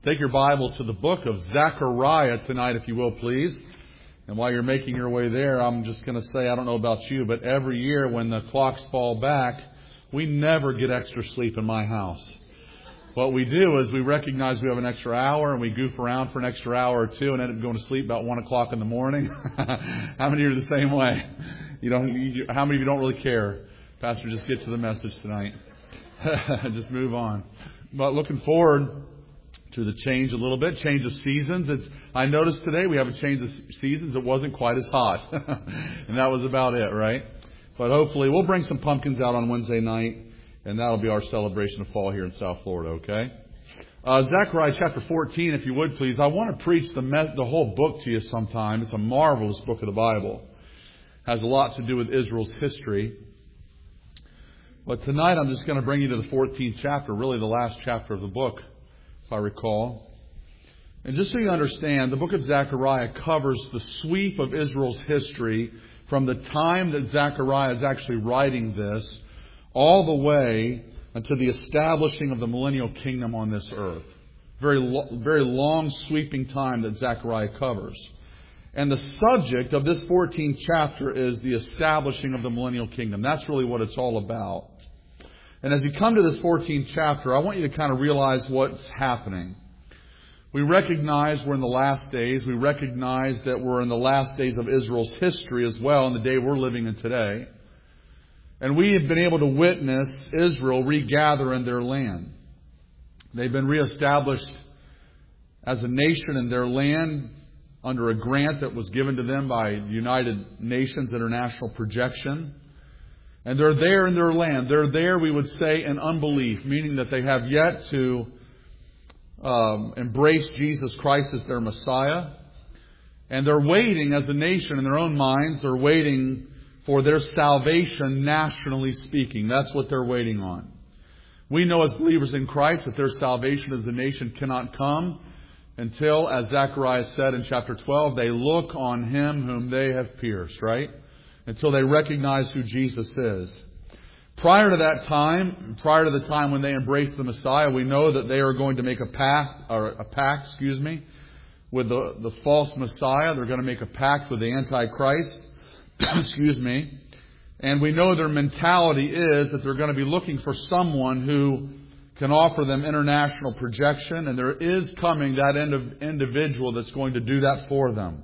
Take your Bibles to the book of Zechariah tonight, if you will, please. And while you're making your way there, I'm just going to say, I don't know about you, but every year when the clocks fall back, we never get extra sleep in my house. What we do is we recognize we have an extra hour and we goof around for an extra hour or two and end up going to sleep about 1 o'clock in the morning. How many are the same way? How many of you don't really care? Pastor, just get to the message tonight. Just move on. But looking forward to the change a little bit, change of seasons. I noticed today we have a change of seasons. It wasn't quite as hot. And that was about it, right? But hopefully we'll bring some pumpkins out on Wednesday night. And that'll be our celebration of fall here in South Florida, okay? Zechariah chapter 14, if you would please. I want to preach the whole book to you sometime. It's a marvelous book of the Bible. It has a lot to do with Israel's history. But tonight I'm just going to bring you to the 14th chapter, really the last chapter of the book, if I recall. And just so you understand, the book of Zechariah covers the sweep of Israel's history from the time that Zechariah is actually writing this all the way until the establishing of the millennial kingdom on this earth. Very long, sweeping time that Zechariah covers. And the subject of this 14th chapter is the establishing of the millennial kingdom. That's really what it's all about. And as you come to this 14th chapter, I want you to kind of realize what's happening. We recognize we're in the last days. We recognize that we're in the last days of Israel's history as well, in the day we're living in today. And we have been able to witness Israel regather in their land. They've been reestablished as a nation in their land under a grant that was given to them by the United Nations International Projection. And they're there in their land. They're there, we would say, in unbelief, meaning that they have yet to embrace Jesus Christ as their Messiah. And they're waiting as a nation in their own minds. They're waiting for their salvation, nationally speaking. That's what they're waiting on. We know as believers in Christ that their salvation as a nation cannot come until, as Zechariah said in chapter 12, they look on Him whom they have pierced, right? Until they recognize who Jesus is. Prior to that time, prior to the time when they embraced the Messiah, we know that they are going to make a pact with the false Messiah. They're going to make a pact with the Antichrist. And we know their mentality is that they're going to be looking for someone who can offer them international projection, and there is coming that individual that's going to do that for them.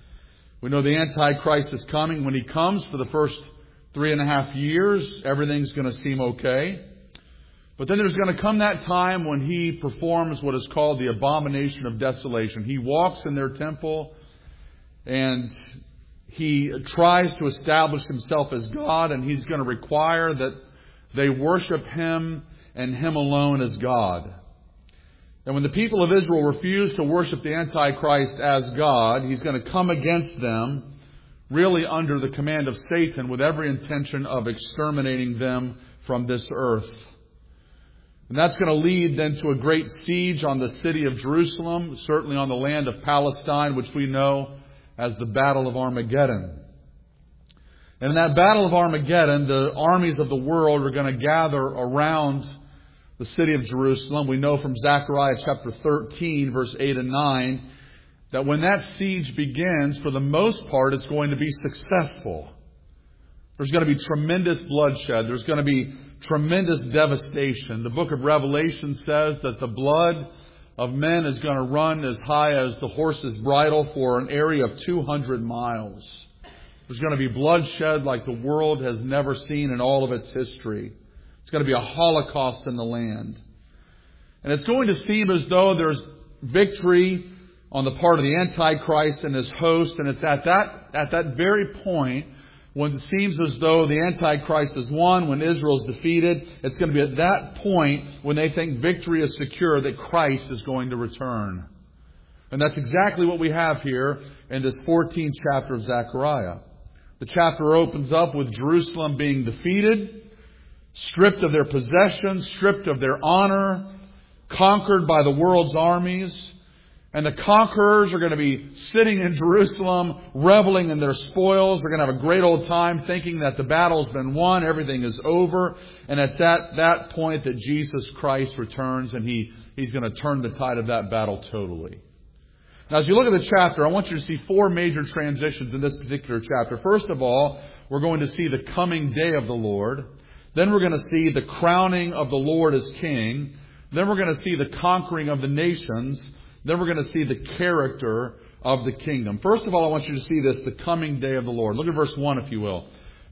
We know the Antichrist is coming. When he comes for the first 3.5 years, everything's going to seem okay. But then there's going to come that time when he performs what is called the abomination of desolation. He walks in their temple and he tries to establish himself as God, and he's going to require that they worship him and him alone as God. And when the people of Israel refuse to worship the Antichrist as God, he's going to come against them, really under the command of Satan, with every intention of exterminating them from this earth. And that's going to lead then to a great siege on the city of Jerusalem, certainly on the land of Palestine, which we know as the Battle of Armageddon. And in that Battle of Armageddon, the armies of the world are going to gather around the city of Jerusalem. We know from Zechariah chapter 13, verse 8 and 9, that when that siege begins, for the most part, it's going to be successful. There's going to be tremendous bloodshed. There's going to be tremendous devastation. The book of Revelation says that the blood of men is going to run as high as the horse's bridle for an area of 200 miles. There's going to be bloodshed like the world has never seen in all of its history. It's going to be a holocaust in the land. And it's going to seem as though there's victory on the part of the Antichrist and his host. And it's at that very point when it seems as though the Antichrist is won, when Israel is defeated, it's going to be at that point when they think victory is secure that Christ is going to return. And that's exactly what we have here in this 14th chapter of Zechariah. The chapter opens up with Jerusalem being defeated, stripped of their possessions, stripped of their honor, conquered by the world's armies. And the conquerors are going to be sitting in Jerusalem, reveling in their spoils. They're going to have a great old time thinking that the battle's been won, everything is over. And it's at that point that Jesus Christ returns and He He's going to turn the tide of that battle totally. Now, as you look at the chapter, I want you to see four major transitions in this particular chapter. First of all, we're going to see the coming day of the Lord. Then we're going to see the crowning of the Lord as King. Then we're going to see the conquering of the nations. Then we're going to see the character of the kingdom. First of all, I want you to see this, the coming day of the Lord. Look at verse 1, if you will.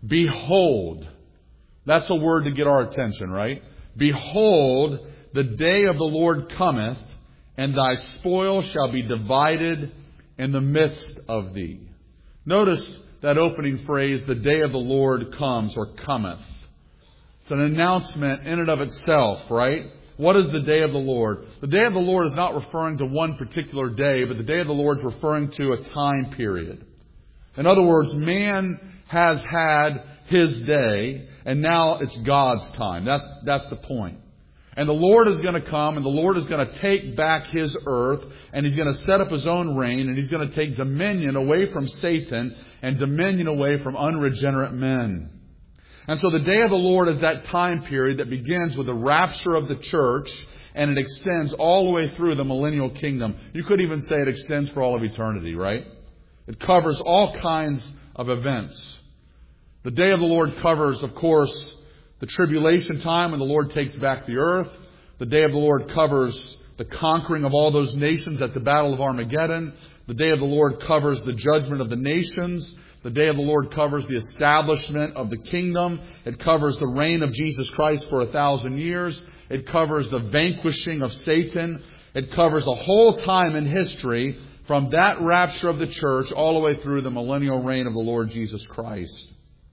Behold. That's a word to get our attention, right? Behold, the day of the Lord cometh, and thy spoil shall be divided in the midst of thee. Notice that opening phrase, the day of the Lord comes or cometh. It's an announcement in and of itself, right? What is the day of the Lord? The day of the Lord is not referring to one particular day, but the day of the Lord is referring to a time period. In other words, man has had his day, and now it's God's time. That's the point. And the Lord is going to come, and the Lord is going to take back His earth, and He's going to set up His own reign, and He's going to take dominion away from Satan and dominion away from unregenerate men. And so the day of the Lord is that time period that begins with the rapture of the church, and it extends all the way through the millennial kingdom. You could even say it extends for all of eternity, right? It covers all kinds of events. The day of the Lord covers, of course, the tribulation time when the Lord takes back the earth. The day of the Lord covers the conquering of all those nations at the Battle of Armageddon. The day of the Lord covers the judgment of the nations. The day of the Lord covers the establishment of the kingdom. It covers the reign of Jesus Christ for 1,000 years. It covers the vanquishing of Satan. It covers the whole time in history from that rapture of the church all the way through the millennial reign of the Lord Jesus Christ.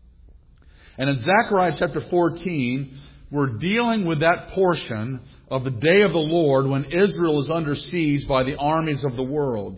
And in Zechariah chapter 14, we're dealing with that portion of the day of the Lord when Israel is under siege by the armies of the world.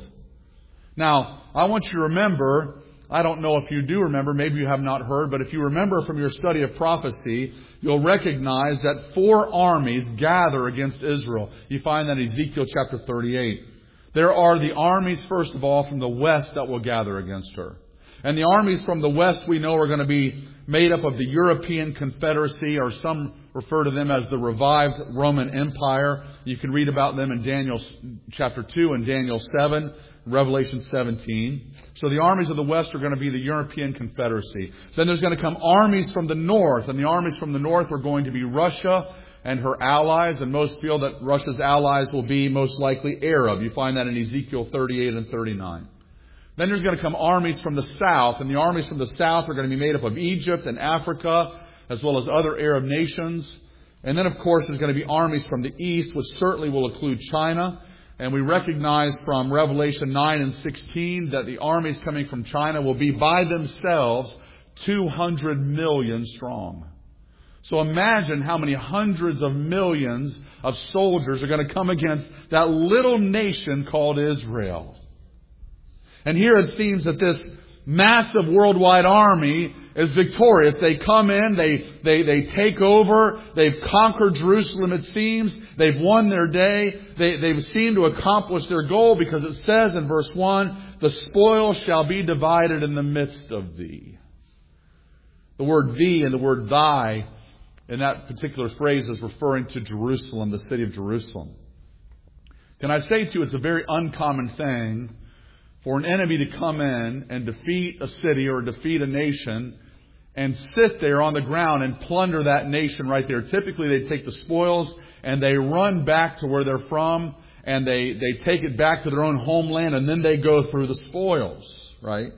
Now, I want you to remember, I don't know if you do remember, maybe you have not heard, but if you remember from your study of prophecy, you'll recognize that 4 armies gather against Israel. You find that in Ezekiel chapter 38. There are the armies, first of all, from the west that will gather against her. And the armies from the west we know are going to be made up of the European Confederacy, or some refer to them as the revived Roman Empire. You can read about them in Daniel chapter 2 and Daniel 7, Revelation 17. So the armies of the west are going to be the European Confederacy. Then there's going to come armies from the north, and the armies from the north are going to be Russia and her allies, and most feel that Russia's allies will be most likely Arab. You find that in Ezekiel 38 and 39. Then there's going to come armies from the south, and the armies from the south are going to be made up of Egypt and Africa, as well as other Arab nations. And then, of course, there's going to be armies from the east, which certainly will include China. And we recognize from Revelation 9 and 16 that the armies coming from China will be by themselves 200 million strong. So imagine how many hundreds of millions of soldiers are going to come against that little nation called Israel. And here it seems that this massive worldwide army is victorious. They come in, they take over, they've conquered Jerusalem, it seems. They've won their day. They've seemed to accomplish their goal, because it says in verse 1, the spoil shall be divided in the midst of thee. The word thee and the word thy in that particular phrase is referring to Jerusalem, the city of Jerusalem. Can I say to you, it's a very uncommon thing for an enemy to come in and defeat a city or defeat a nation and sit there on the ground and plunder that nation right there. Typically, they take the spoils and they run back to where they're from, and they take it back to their own homeland, and then they go through the spoils, right?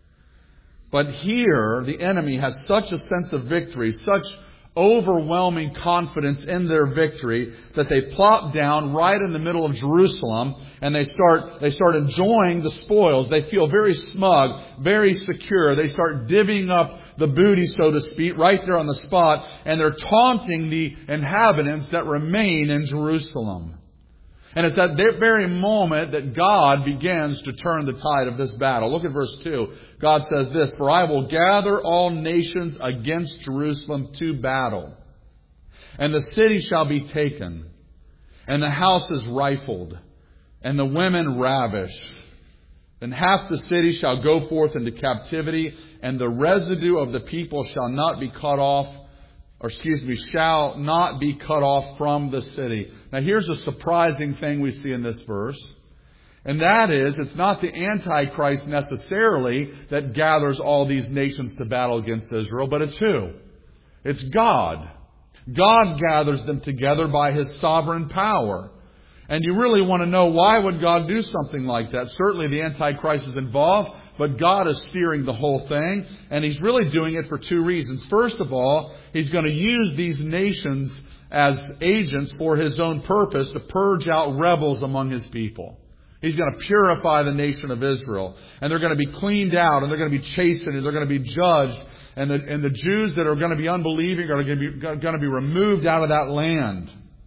But here, the enemy has such a sense of victory, such overwhelming confidence in their victory, that they plop down right in the middle of Jerusalem, and they start enjoying the spoils. They feel very smug, very secure. They start divvying up the booty, so to speak, right there on the spot, and they're taunting the inhabitants that remain in Jerusalem. And it's at that very moment that God begins to turn the tide of this battle. Look at verse 2. God says this, for I will gather all nations against Jerusalem to battle. And the city shall be taken, and the houses rifled, and the women ravished. And half the city shall go forth into captivity, and the residue of the people shall not be cut off shall not be cut off from the city. Now here's a surprising thing we see in this verse. And that is, it's not the Antichrist necessarily that gathers all these nations to battle against Israel, but it's who? It's God. God gathers them together by His sovereign power. And you really want to know, why would God do something like that? Certainly the Antichrist is involved, but God is steering the whole thing. And He's really doing it for two reasons. First of all, He's going to use these nations as agents for His own purpose to purge out rebels among His people. He's going to purify the nation of Israel. And they're going to be cleaned out, and they're going to be chastened, and they're going to be judged. And the Jews that are going to be unbelieving are going to be removed out of that land.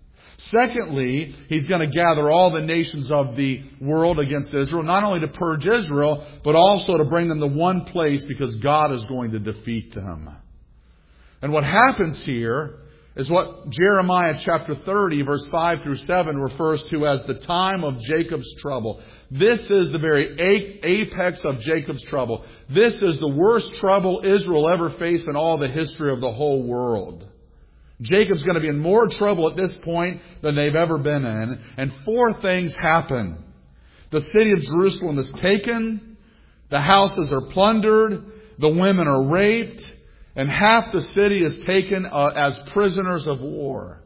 Secondly, He's going to gather all the nations of the world against Israel, not only to purge Israel, but also to bring them to one place, because God is going to defeat them. And what happens here is what Jeremiah chapter 30, verse 5 through 7 refers to as the time of Jacob's trouble. This is the very apex of Jacob's trouble. This is the worst trouble Israel ever faced in all the history of the whole world. Jacob's going to be in more trouble at this point than they've ever been in. And four things happen. The city of Jerusalem is taken. The houses are plundered. The women are raped. And half the city is taken as prisoners of war.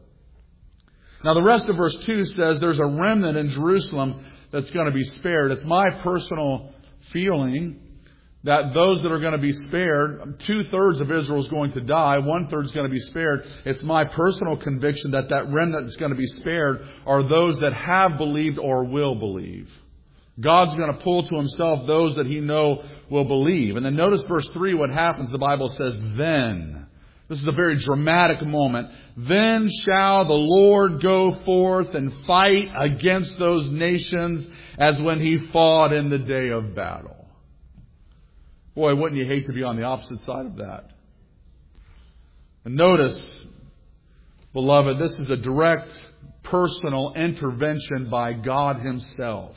Now the rest of verse 2 says there's a remnant in Jerusalem that's going to be spared. It's my personal feeling that those that are going to be spared, 2/3 of Israel is going to die, 1/3 is going to be spared. It's my personal conviction that remnant that's going to be spared are those that have believed or will believe. God's going to pull to Himself those that He know will believe. And then notice verse 3, what happens. The Bible says, then. This is a very dramatic moment. Then shall the Lord go forth and fight against those nations as when He fought in the day of battle. Boy, wouldn't you hate to be on the opposite side of that? And notice, beloved, this is a direct personal intervention by God Himself.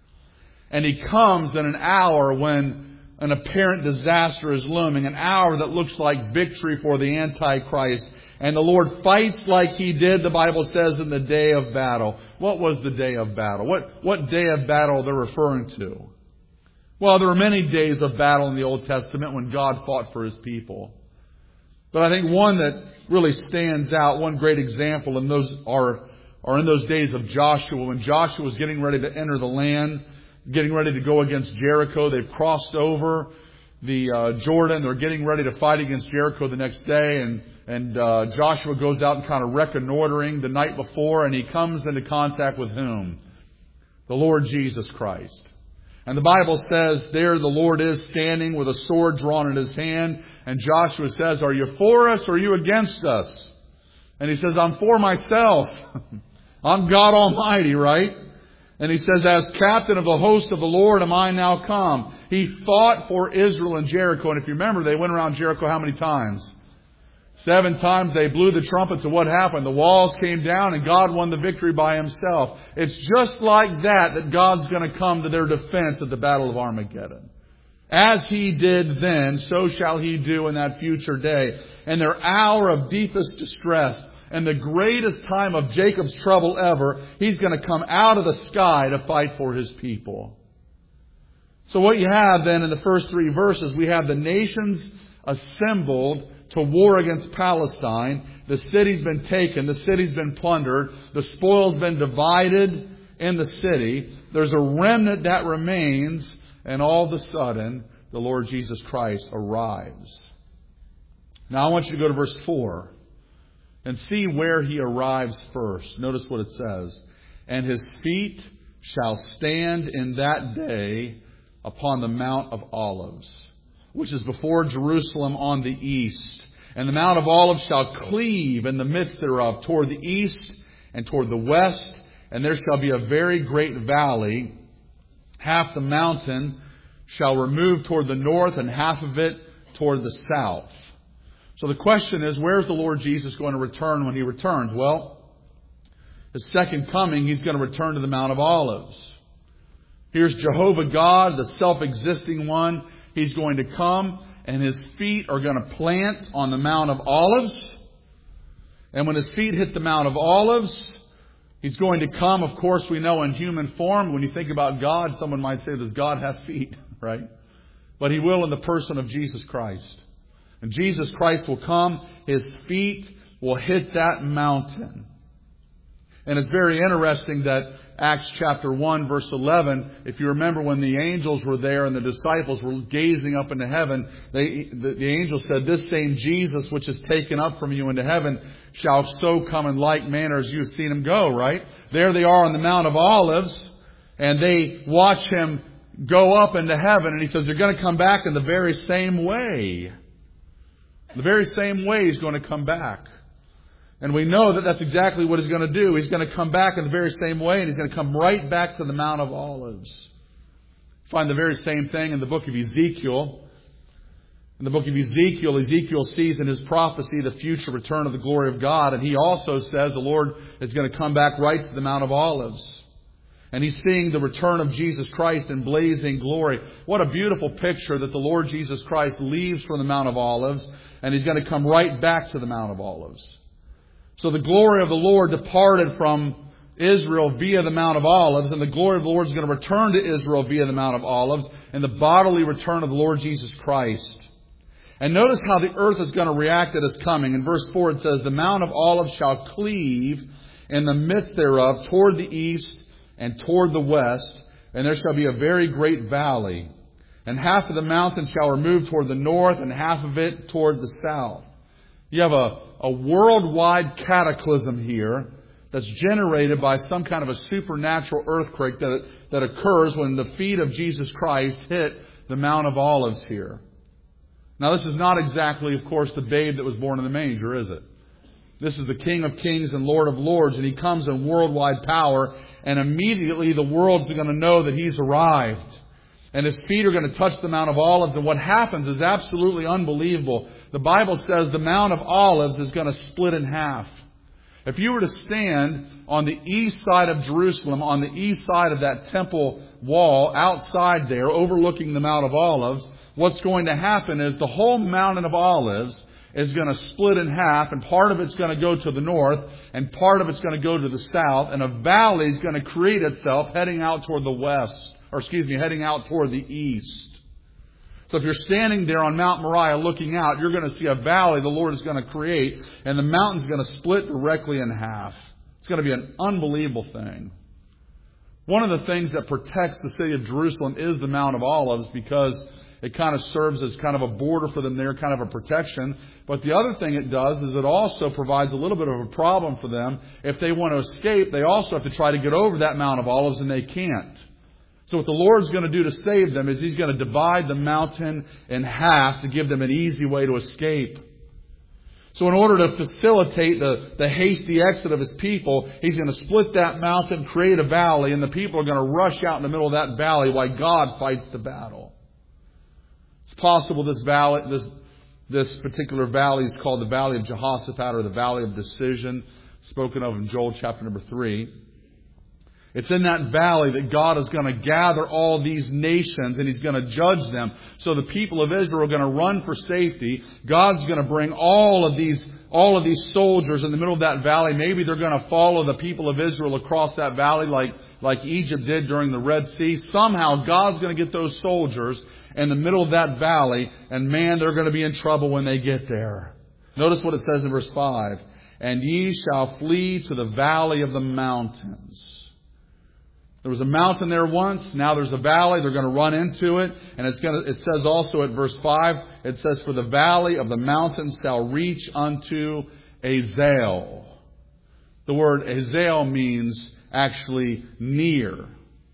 And He comes in an hour when an apparent disaster is looming, an hour that looks like victory for the Antichrist. And the Lord fights like He did, the Bible says, in the day of battle. What was the day of battle? What day of battle they're referring to? Well, there were many days of battle in the Old Testament when God fought for His people. But I think one that really stands out, one great example, and those are in those days of Joshua, when Joshua was getting ready to enter the land, getting ready to go against Jericho. They've crossed over the Jordan. They're getting ready to fight against Jericho the next day. And Joshua goes out and kind of reconnoitering the night before. And he comes into contact with whom? The Lord Jesus Christ. And the Bible says there the Lord is standing with a sword drawn in His hand. And Joshua says, are you for us or are you against us? And he says, I'm for myself. I'm God Almighty, right? And he says, as captain of the host of the Lord am I now come. He fought for Israel in Jericho. And if you remember, they went around Jericho how many times? 7 times. They blew the trumpets, and what happened? The walls came down and God won the victory by Himself. It's just like that God's going to come to their defense at the Battle of Armageddon. As He did then, so shall He do in that future day. In their hour of deepest distress, and the greatest time of Jacob's trouble ever, He's going to come out of the sky to fight for His people. So what you have then in the first 3 verses, we have the nations assembled to war against Palestine. The city's been taken. The city's been plundered. The spoil's been divided in the city. There's a remnant that remains. And all of a sudden, the Lord Jesus Christ arrives. Now I want you to go to verse 4. And see where He arrives first. Notice what it says. And His feet shall stand in that day upon the Mount of Olives, which is before Jerusalem on the east. And the Mount of Olives shall cleave in the midst thereof toward the east and toward the west. And there shall be a very great valley. Half the mountain shall remove toward the north and half of it toward the south. So the question is, where's the Lord Jesus going to return when He returns? Well, His second coming, He's going to return to the Mount of Olives. Here's Jehovah God, the self-existing one. He's going to come and His feet are going to plant on the Mount of Olives. And when His feet hit the Mount of Olives, He's going to come, of course, we know in human form. When you think about God, someone might say, does God have feet? Right? But He will in the person of Jesus Christ. And Jesus Christ will come. His feet will hit that mountain. And it's very interesting that Acts chapter 1 verse 11, if you remember when the angels were there and the disciples were gazing up into heaven, the angel said, this same Jesus which is taken up from you into heaven shall so come in like manner as you have seen Him go, right? There they are on the Mount of Olives, and they watch Him go up into heaven, and He says they're going to come back in the very same way. The very same way He's going to come back. And we know that that's exactly what He's going to do. He's going to come back in the very same way, and He's going to come right back to the Mount of Olives. Find the very same thing in the book of Ezekiel. In the book of Ezekiel, Ezekiel sees in his prophecy the future return of the glory of God, and he also says the Lord is going to come back right to the Mount of Olives. And he's seeing the return of Jesus Christ in blazing glory. What a beautiful picture that the Lord Jesus Christ leaves from the Mount of Olives, and He's going to come right back to the Mount of Olives. So the glory of the Lord departed from Israel via the Mount of Olives, and the glory of the Lord is going to return to Israel via the Mount of Olives, and the bodily return of the Lord Jesus Christ. And notice how the earth is going to react at His coming. In verse 4 it says, the Mount of Olives shall cleave in the midst thereof toward the east and toward the west, and there shall be a very great valley. And half of the mountain shall remove toward the north, and half of it toward the south. You have a worldwide cataclysm here that's generated by some kind of a supernatural earthquake that occurs when the feet of Jesus Christ hit the Mount of Olives here. Now, this is not exactly, of course, the babe that was born in the manger, is it? This is the King of Kings and Lord of Lords, and He comes in worldwide power, and immediately the world's going to know that He's arrived. And His feet are going to touch the Mount of Olives. And what happens is absolutely unbelievable. The Bible says the Mount of Olives is going to split in half. If you were to stand on the east side of Jerusalem, on the east side of that temple wall, outside there, overlooking the Mount of Olives, what's going to happen is the whole Mountain of Olives is going to split in half, and part of it's going to go to the north, and part of it's going to go to the south, and a valley is going to create itself heading out toward the west. Heading out toward the east. So if you're standing there on Mount Moriah looking out, you're going to see a valley the Lord is going to create, and the mountain's going to split directly in half. It's going to be an unbelievable thing. One of the things that protects the city of Jerusalem is the Mount of Olives, because it kind of serves as kind of a border for them there, kind of a protection. But the other thing it does is it also provides a little bit of a problem for them. If they want to escape, they also have to try to get over that Mount of Olives, and they can't. So what the Lord's going to do to save them is He's going to divide the mountain in half to give them an easy way to escape. So in order to facilitate the hasty exit of His people, He's going to split that mountain, create a valley, and the people are going to rush out in the middle of that valley while God fights the battle. It's possible this particular valley is called the Valley of Jehoshaphat, or the Valley of Decision, spoken of in Joel chapter number 3. It's in that valley that God is going to gather all these nations, and He's going to judge them. So the people of Israel are going to run for safety. God's going to bring all of these soldiers in the middle of that valley. Maybe they're going to follow the people of Israel across that valley like Egypt did during the Red Sea. Somehow God's going to get those soldiers in the middle of that valley, and man, they're going to be in trouble when they get there. Notice what it says in verse 5. And ye shall flee to the valley of the mountains. There was a mountain there once. Now there's a valley. They're going to run into it. And it says also at verse 5, it says, for the valley of the mountains shall reach unto Azel. The word Azel means actually near.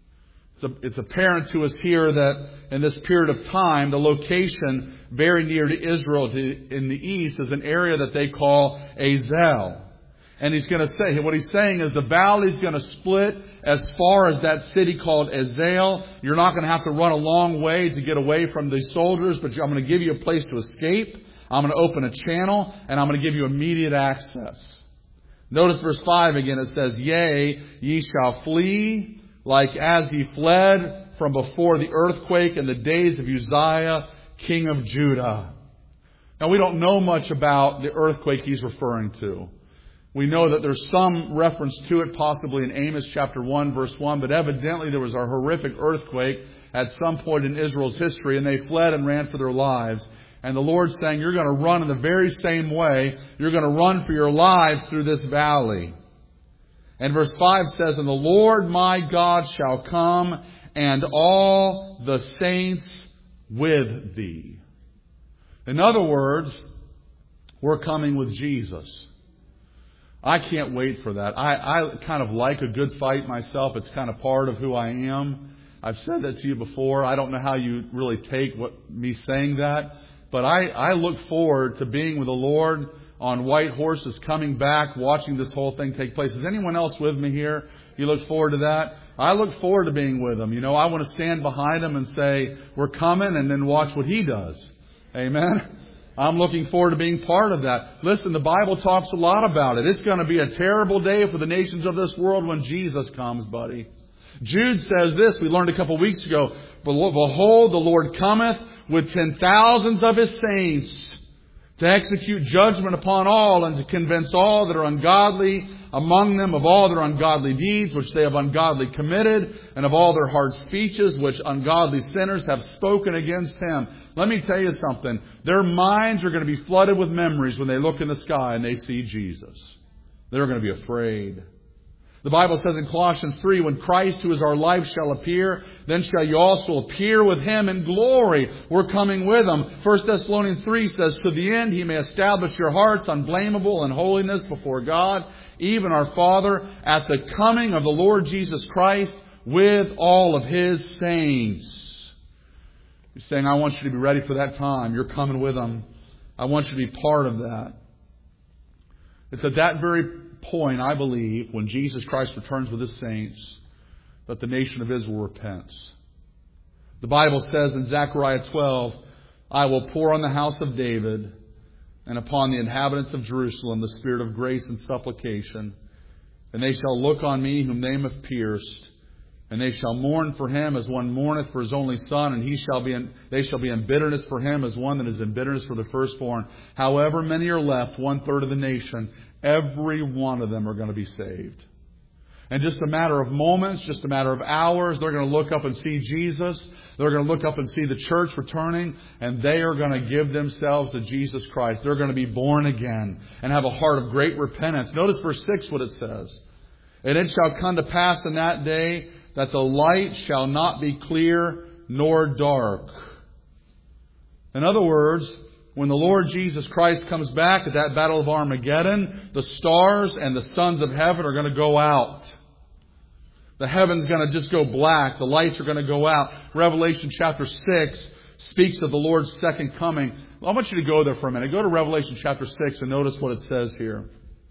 It's apparent to us here that in this period of time, the location very near to Israel in the east is an area that they call Azel. And he's going to say, what he's saying is the valley is going to split as far as that city called Azel. You're not going to have to run a long way to get away from these soldiers, but I'm going to give you a place to escape. I'm going to open a channel, and I'm going to give you immediate access. Notice verse 5 again. It says, yea, ye shall flee like as he fled from before the earthquake in the days of Uzziah, king of Judah. Now, we don't know much about the earthquake he's referring to. We know that there's some reference to it possibly in Amos chapter 1, verse 1, but evidently there was a horrific earthquake at some point in Israel's history, and they fled and ran for their lives. And the Lord's saying, you're going to run in the very same way. You're going to run for your lives through this valley. And verse 5 says, and the Lord my God shall come, and all the saints with thee. In other words, we're coming with Jesus. I can't wait for that. I kind of like a good fight myself. It's kind of part of who I am. I've said that to you before. I don't know how you really take me saying that. But I look forward to being with the Lord on white horses, coming back, watching this whole thing take place. Is anyone else with me here? You look forward to that? I look forward to being with Him. I want to stand behind Him and say, we're coming, and then watch what He does. Amen? I'm looking forward to being part of that. Listen, the Bible talks a lot about it. It's going to be a terrible day for the nations of this world when Jesus comes, buddy. Jude says this, we learned a couple weeks ago, behold, the Lord cometh with 10,000s of His saints to execute judgment upon all and to convince all that are ungodly among them of all their ungodly deeds which they have ungodly committed, and of all their hard speeches which ungodly sinners have spoken against Him. Let me tell you something. Their minds are going to be flooded with memories when they look in the sky and they see Jesus. They're going to be afraid. The Bible says in Colossians 3, when Christ, who is our life, shall appear, then shall you also appear with Him in glory. We're coming with Him. 1 Thessalonians 3 says, to the end He may establish your hearts unblameable in holiness before God, even our Father, at the coming of the Lord Jesus Christ with all of His saints. He's saying, I want you to be ready for that time. You're coming with Him. I want you to be part of that. It's at that very point, I believe, when Jesus Christ returns with His saints, that the nation of Israel repents. The Bible says in Zechariah 12, I will pour on the house of David and upon the inhabitants of Jerusalem the spirit of grace and supplication, and they shall look on me whom they have pierced, and they shall mourn for him as one mourneth for his only son, and they shall be in bitterness for him as one that is in bitterness for the firstborn. However many are left, 1/3 of the nation, every one of them are going to be saved. In just a matter of moments, just a matter of hours, they're going to look up and see Jesus. They're going to look up and see the church returning, and they are going to give themselves to Jesus Christ. They're going to be born again and have a heart of great repentance. Notice verse 6 what it says. And it shall come to pass in that day that the light shall not be clear nor dark. In other words, when the Lord Jesus Christ comes back at that battle of Armageddon, the stars and the sons of heaven are going to go out. The heaven's going to just go black. The lights are going to go out. Revelation chapter 6 speaks of the Lord's second coming. I want you to go there for a minute. Go to Revelation chapter 6 and notice what it says here.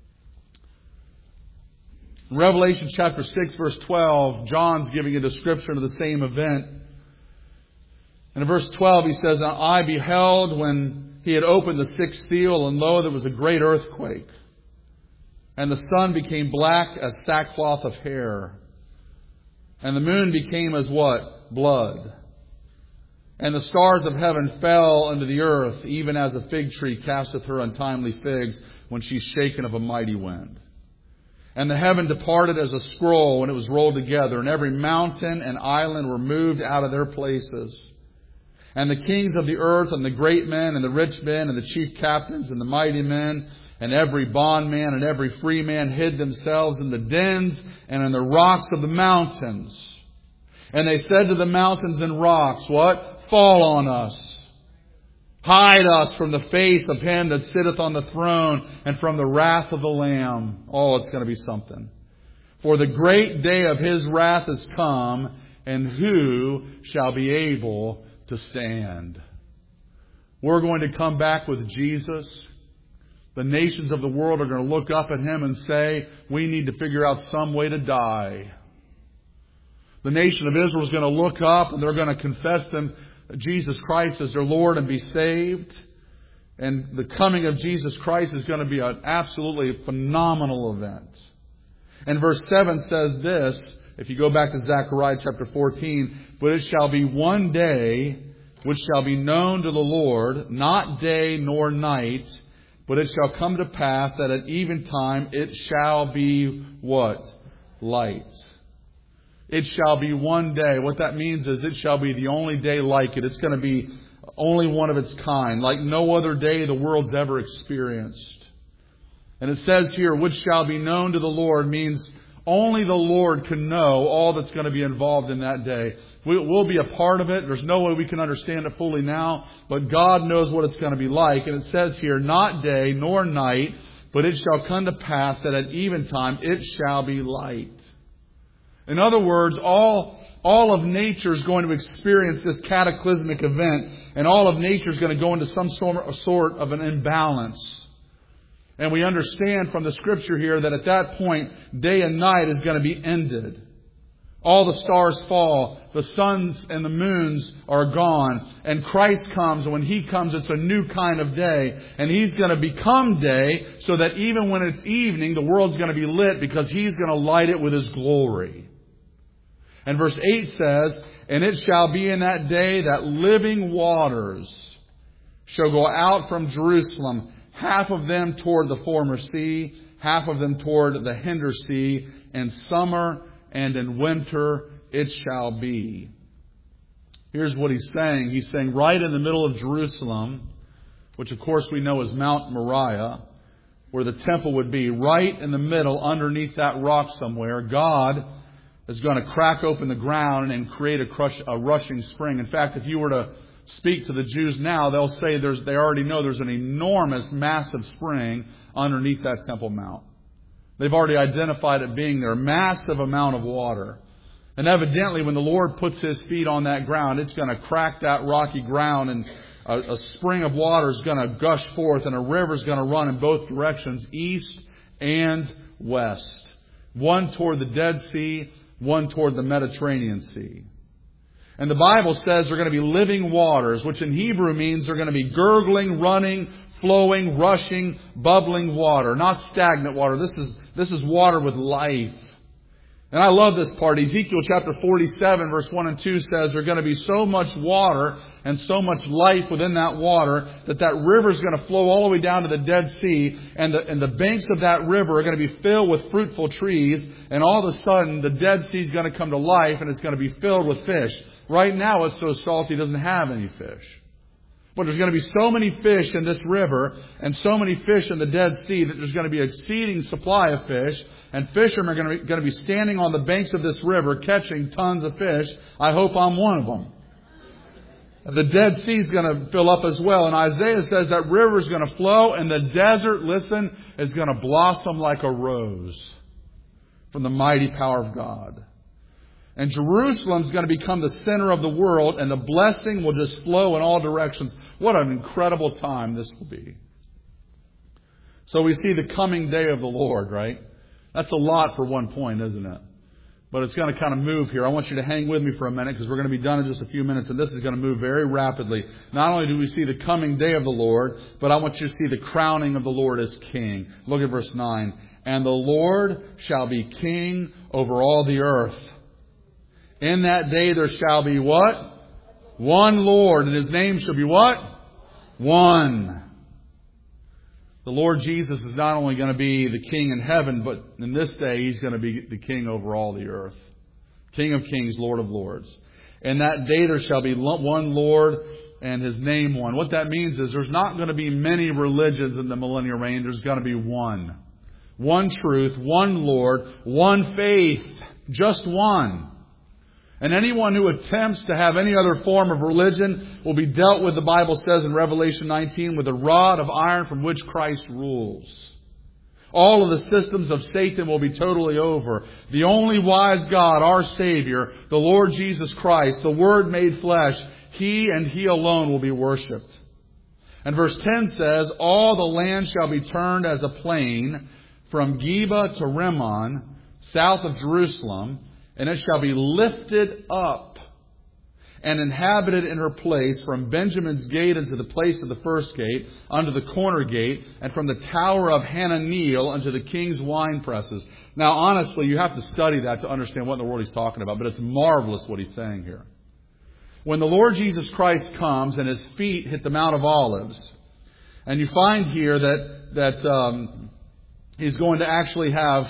In Revelation chapter 6 verse 12, John's giving a description of the same event. And in verse 12 he says, I beheld when He had opened the sixth seal, and lo, there was a great earthquake. And the sun became black as sackcloth of hair. And the moon became as what? Blood. And the stars of heaven fell unto the earth, even as a fig tree casteth her untimely figs when she's shaken of a mighty wind. And the heaven departed as a scroll when it was rolled together, and every mountain and island were moved out of their places. And the kings of the earth, and the great men, and the rich men, and the chief captains, and the mighty men, and every bondman and every free man hid themselves in the dens and in the rocks of the mountains. And they said to the mountains and rocks, what? Fall on us. Hide us from the face of Him that sitteth on the throne and from the wrath of the Lamb. Oh, it's going to be something. For the great day of His wrath is come, and who shall be able to stand? We're going to come back with Jesus. The nations of the world are going to look up at Him and say, we need to figure out some way to die. The nation of Israel is going to look up and they're going to confess Jesus Christ as their Lord and be saved. And the coming of Jesus Christ is going to be an absolutely phenomenal event. And verse 7 says this, if you go back to Zechariah chapter 14, but it shall be one day which shall be known to the Lord, not day nor night, But it shall come to pass that at eventime it shall be what? Light. It shall be one day. What that means is it shall be the only day like it. It's going to be only one of its kind, like no other day the world's ever experienced. And it says here, which shall be known to the Lord, means only the Lord can know all that's going to be involved in that day. We'll be a part of it. There's no way we can understand it fully now, but God knows what it's going to be like. And it says here, not day nor night, but it shall come to pass that at eventime it shall be light. In other words, all of nature is going to experience this cataclysmic event, and all of nature is going to go into some sort of an imbalance. And we understand from the Scripture here that at that point, day and night is going to be ended. All the stars fall, the suns and the moons are gone, and Christ comes, and when He comes, it's a new kind of day. And He's going to become day so that even when it's evening, the world's going to be lit because He's going to light it with His glory. And verse 8 says, and it shall be in that day that living waters shall go out from Jerusalem, half of them toward the former sea, half of them toward the hinder sea, in summer and in winter it shall be. Here's what He's saying. He's saying right in the middle of Jerusalem, which of course we know is Mount Moriah, where the temple would be, right in the middle, underneath that rock somewhere, God is going to crack open the ground and create a rushing spring. In fact, if you were to speak to the Jews now, they'll say they already know there's an enormous, massive spring underneath that Temple Mount. They've already identified it being there. Massive amount of water. And evidently, when the Lord puts His feet on that ground, it's going to crack that rocky ground, and a spring of water is going to gush forth, and a river is going to run in both directions, east and west. One toward the Dead Sea, one toward the Mediterranean Sea. And the Bible says they're going to be living waters, which in Hebrew means they're going to be gurgling, running, flowing, rushing, bubbling water. Not stagnant water. This is water with life. And I love this part. Ezekiel chapter 47 verse 1 and 2 says there's going to be so much water and so much life within that water that river is going to flow all the way down to the Dead Sea. And the banks of that river are going to be filled with fruitful trees. And all of a sudden the Dead Sea is going to come to life and it's going to be filled with fish. Right now it's so salty it doesn't have any fish. But there's going to be so many fish in this river and so many fish in the Dead Sea that there's going to be an exceeding supply of fish. And fishermen are going to be standing on the banks of this river catching tons of fish. I hope I'm one of them. The Dead Sea is going to fill up as well. And Isaiah says that river is going to flow and the desert, listen, is going to blossom like a rose from the mighty power of God. And Jerusalem is going to become the center of the world, and the blessing will just flow in all directions. What an incredible time this will be. So we see the coming day of the Lord, right? That's a lot for one point, isn't it? But it's going to kind of move here. I want you to hang with me for a minute because we're going to be done in just a few minutes, and this is going to move very rapidly. Not only do we see the coming day of the Lord, but I want you to see the crowning of the Lord as King. Look at verse 9. And the Lord shall be King over all the earth. In that day there shall be what? One Lord. And His name shall be what? One. The Lord Jesus is not only going to be the King in heaven, but in this day He's going to be the King over all the earth. King of kings, Lord of lords. In that day there shall be one Lord and His name one. What that means is there's not going to be many religions in the millennial reign. There's going to be one. One truth, one Lord, one faith. Just one. And anyone who attempts to have any other form of religion will be dealt with, the Bible says in Revelation 19, with a rod of iron from which Christ rules. All of the systems of Satan will be totally over. The only wise God, our Savior, the Lord Jesus Christ, the Word made flesh, He and He alone will be worshipped. And verse 10 says, all the land shall be turned as a plain from Geba to Rimmon, south of Jerusalem, and it shall be lifted up and inhabited in her place from Benjamin's gate unto the place of the first gate, unto the corner gate, and from the tower of Hananeel unto the king's wine presses. Now, honestly, you have to study that to understand what in the world he's talking about, but it's marvelous what he's saying here. When the Lord Jesus Christ comes and His feet hit the Mount of Olives, and you find here that he's going to actually have,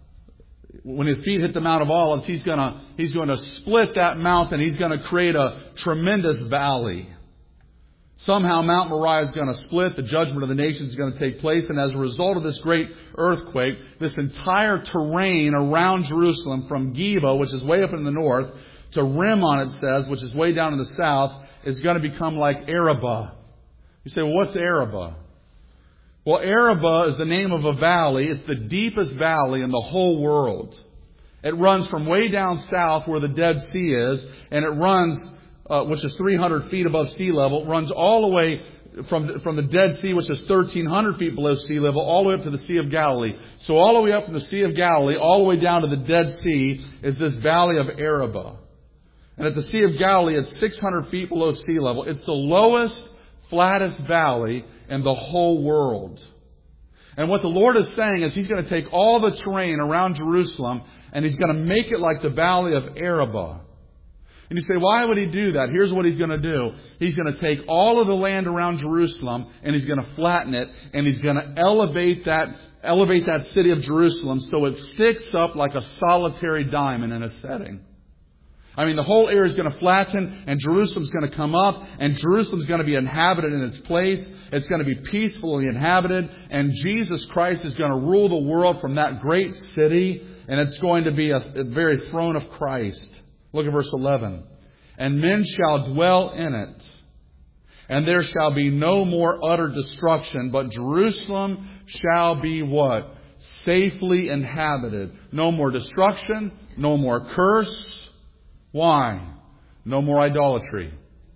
when his feet hit the Mount of Olives, he's going to split that mountain. He's going to create a tremendous valley. Somehow Mount Moriah is going to split. The judgment of the nations is going to take place. And as a result of this great earthquake, this entire terrain around Jerusalem, from Geba, which is way up in the north, to Rimmon, it says, which is way down in the south, is going to become like Arabah. You say, well, what's Arabah? Well, Arabah is the name of a valley. It's the deepest valley in the whole world. It runs from way down south where the Dead Sea is, and it runs, which is 300 feet above sea level, runs all the way from the Dead Sea, which is 1,300 feet below sea level, all the way up to the Sea of Galilee. So all the way up from the Sea of Galilee, all the way down to the Dead Sea, is this valley of Arabah. And at the Sea of Galilee, it's 600 feet below sea level. It's the lowest, flattest valley in the whole world. And what the Lord is saying is He's going to take all the terrain around Jerusalem and He's going to make it like the valley of Arabah. And you say, why would He do that? Here's what He's going to do. He's going to take all of the land around Jerusalem and He's going to flatten it, and He's going to elevate that city of Jerusalem so it sticks up like a solitary diamond in a setting. I mean, the whole area is going to flatten, and Jerusalem's going to come up, and Jerusalem's going to be inhabited in its place. It's going to be peacefully inhabited, and Jesus Christ is going to rule the world from that great city, and it's going to be a very throne of Christ. Look at verse 11. And men shall dwell in it, and there shall be no more utter destruction, but Jerusalem shall be what? Safely inhabited. No more destruction, no more curse. Why? No more idolatry.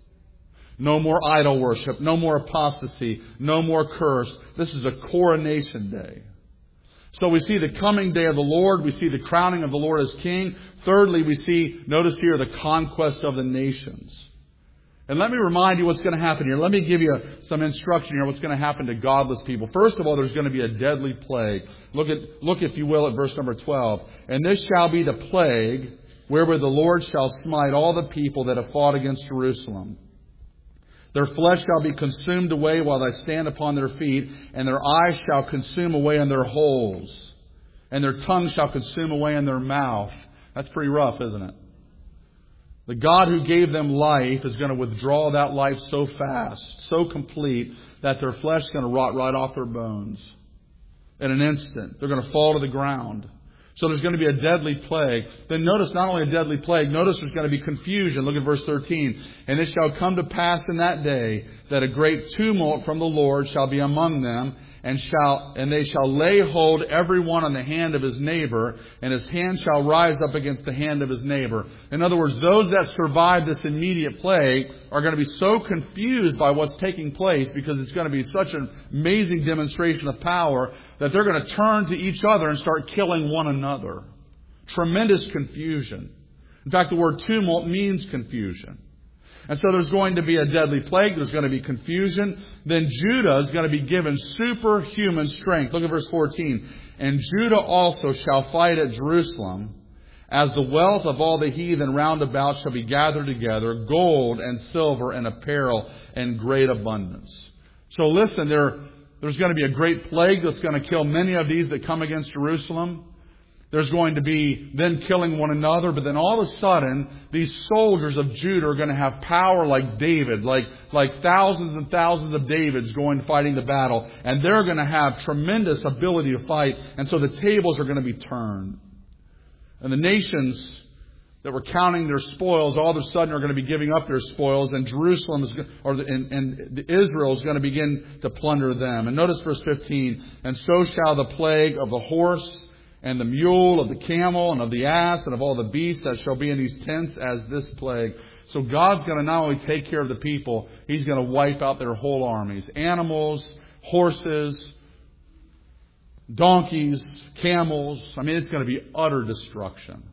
No more idol worship. No more apostasy. No more curse. This is a coronation day. So we see the coming day of the Lord. We see the crowning of the Lord as King. Thirdly, we see, notice here, the conquest of the nations. And let me remind you what's going to happen here. Let me give you some instruction here what's going to happen to godless people. First of all, there's going to be a deadly plague. Look, if you will, at verse number 12. And this shall be the plague whereby the Lord shall smite all the people that have fought against Jerusalem. Their flesh shall be consumed away while they stand upon their feet, and their eyes shall consume away in their holes, and their tongue shall consume away in their mouth. That's pretty rough, isn't it? The God who gave them life is going to withdraw that life so fast, so complete, that their flesh is going to rot right off their bones. In an instant, they're going to fall to the ground. So there's going to be a deadly plague. Then notice not only a deadly plague, notice there's going to be confusion. Look at verse 13. And it shall come to pass in that day that a great tumult from the Lord shall be among them, and they shall lay hold every one on the hand of his neighbor, and his hand shall rise up against the hand of his neighbor. In other words, those that survive this immediate plague are going to be so confused by what's taking place, because it's going to be such an amazing demonstration of power, that they're going to turn to each other and start killing one another. Tremendous confusion. In fact, the word tumult means confusion. And so there's going to be a deadly plague. There's going to be confusion. Then Judah is going to be given superhuman strength. Look at verse 14. And Judah also shall fight at Jerusalem, as the wealth of all the heathen round about shall be gathered together, gold and silver and apparel in great abundance. So listen, there's going to be a great plague that's going to kill many of these that come against Jerusalem. There's going to be then killing one another. But then all of a sudden, these soldiers of Judah are going to have power like David, like thousands and thousands of Davids going fighting the battle. And they're going to have tremendous ability to fight. And so the tables are going to be turned. And the nations that were counting their spoils all of a sudden are going to be giving up their spoils. And Jerusalem and Israel is going to begin to plunder them. And notice verse 15. And so shall the plague of the horse and the mule, of the camel, and of the ass, and of all the beasts that shall be in these tents as this plague. So God's going to not only take care of the people, He's going to wipe out their whole armies. Animals, horses, donkeys, camels. I mean, it's going to be utter destruction.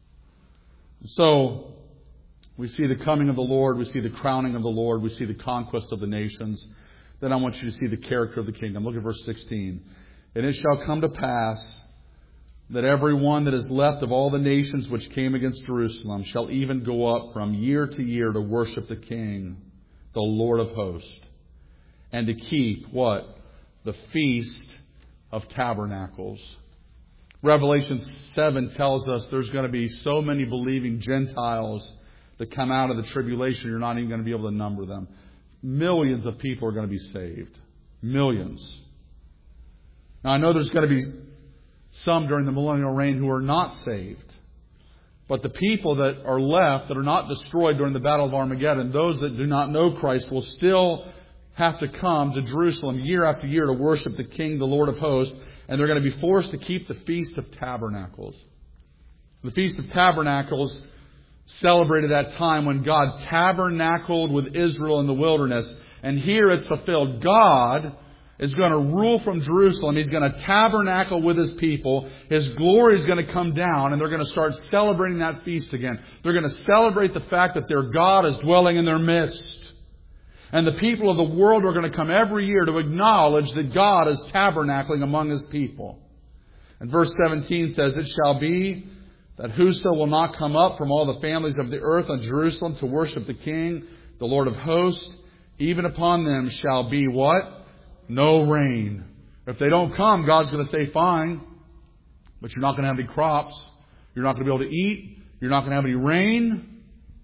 So we see the coming of the Lord. We see the crowning of the Lord. We see the conquest of the nations. Then I want you to see the character of the kingdom. Look at verse 16. And it shall come to pass that every one that is left of all the nations which came against Jerusalem shall even go up from year to year to worship the King, the Lord of hosts, and to keep what? the Feast of Tabernacles. Revelation 7 tells us there's going to be so many believing Gentiles that come out of the tribulation, you're not even going to be able to number them. Millions of people are going to be saved. Millions. Now, I know there's going to be some during the millennial reign who are not saved. But the people that are left, that are not destroyed during the Battle of Armageddon, those that do not know Christ will still have to come to Jerusalem year after year to worship the King, the Lord of hosts, and they're going to be forced to keep the Feast of Tabernacles. The Feast of Tabernacles celebrated that time when God tabernacled with Israel in the wilderness. And here it's fulfilled. God is going to rule from Jerusalem. He's going to tabernacle with His people. His glory is going to come down, and they're going to start celebrating that feast again. They're going to celebrate the fact that their God is dwelling in their midst. And the people of the world are going to come every year to acknowledge that God is tabernacling among His people. And verse 17 says, "It shall be that whoso will not come up from all the families of the earth on Jerusalem to worship the King, the Lord of hosts, even upon them shall be" what? No rain. If they don't come, God's going to say, fine, but you're not going to have any crops. You're not going to be able to eat. You're not going to have any rain.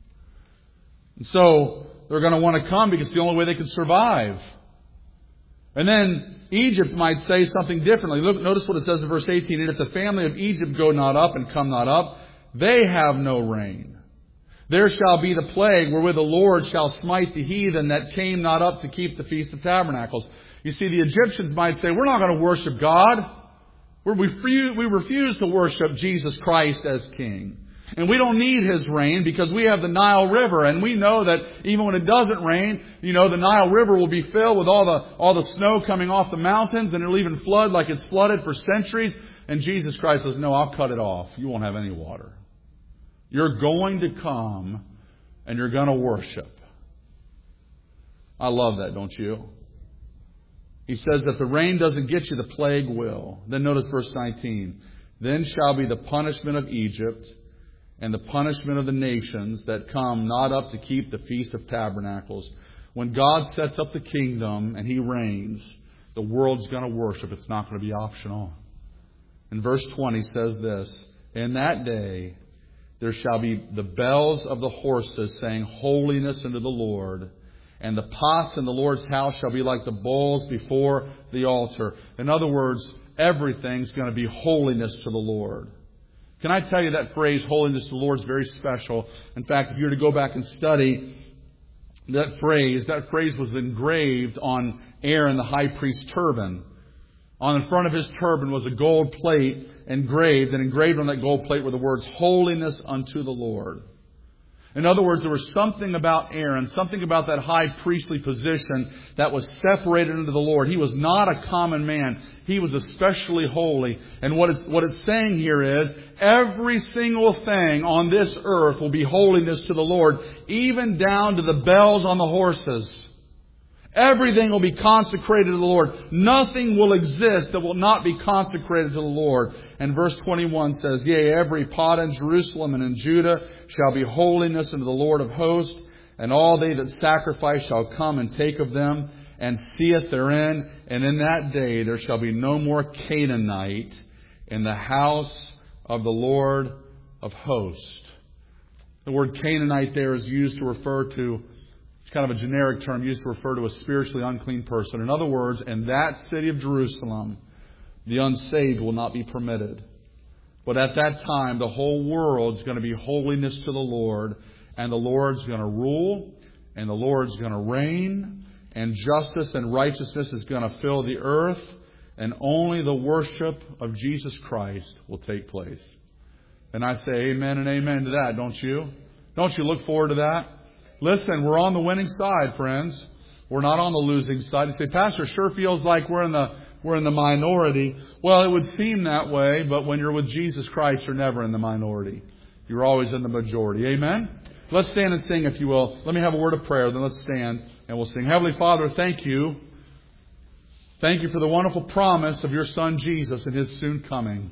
And so they're going to want to come because it's the only way they can survive. And then Egypt might say something differently. Look, notice what it says in verse 18. "And if the family of Egypt go not up and come not up, they have no rain. There shall be the plague wherewith the Lord shall smite the heathen that came not up to keep the Feast of Tabernacles." You see, the Egyptians might say, we're not going to worship God. We refuse to worship Jesus Christ as King. And we don't need His rain because we have the Nile River. And we know that even when it doesn't rain, the Nile River will be filled with all the snow coming off the mountains, and it'll even flood like it's flooded for centuries. And Jesus Christ says, no, I'll cut it off. You won't have any water. You're going to come and you're going to worship. I love that, don't you? He says, if the rain doesn't get you, the plague will. Then notice verse 19. "Then shall be the punishment of Egypt and the punishment of the nations that come not up to keep the Feast of Tabernacles." When God sets up the kingdom and He reigns, the world's going to worship. It's not going to be optional. And verse 20 says this, "In that day there shall be the bells of the horses saying, Holiness unto the Lord. And the pots in the Lord's house shall be like the bowls before the altar." In other words, everything's going to be holiness to the Lord. Can I tell you that phrase, holiness to the Lord, is very special. In fact, if you were to go back and study that phrase was engraved on Aaron the high priest's turban. On the front of his turban was a gold plate engraved, and engraved on that gold plate were the words, Holiness unto the Lord. In other words, there was something about Aaron, something about that high priestly position that was separated unto the Lord. He was not a common man. He was especially holy. And what it's saying here is, every single thing on this earth will be holiness to the Lord, even down to the bells on the horses. Everything will be consecrated to the Lord. Nothing will exist that will not be consecrated to the Lord. And verse 21 says, "Yea, every pot in Jerusalem and in Judah shall be holiness unto the Lord of hosts, and all they that sacrifice shall come and take of them, and see it therein. And in that day there shall be no more Canaanite in the house of the Lord of hosts." The word Canaanite there is used to refer to, it's kind of a generic term used to refer to a spiritually unclean person. In other words, in that city of Jerusalem, the unsaved will not be permitted. But at that time, the whole world is going to be holiness to the Lord, and the Lord's going to rule, and the Lord's going to reign, and justice and righteousness is going to fill the earth, and only the worship of Jesus Christ will take place. And I say amen and amen to that, don't you? Don't you look forward to that? Listen, we're on the winning side, friends. We're not on the losing side. You say, Pastor, it sure feels like we're in the minority. Well, it would seem that way, but when you're with Jesus Christ, you're never in the minority. You're always in the majority. Amen? Let's stand and sing, if you will. Let me have a word of prayer, then let's stand and we'll sing. Heavenly Father, thank you. Thank you for the wonderful promise of your Son Jesus and His soon coming.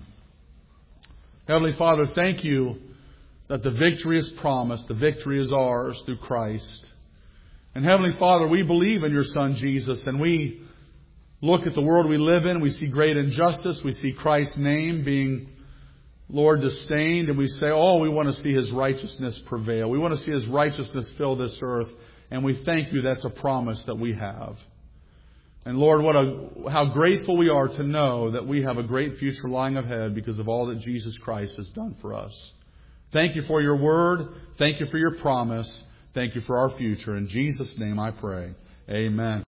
Heavenly Father, thank you that the victory is promised, the victory is ours through Christ. And Heavenly Father, we believe in your Son Jesus, and we look at the world we live in, we see great injustice. We see Christ's name being, Lord, disdained. And we say, oh, we want to see His righteousness prevail. We want to see His righteousness fill this earth. And we thank You that's a promise that we have. And Lord, how grateful we are to know that we have a great future lying ahead because of all that Jesus Christ has done for us. Thank You for Your word. Thank You for Your promise. Thank You for our future. In Jesus' name I pray. Amen.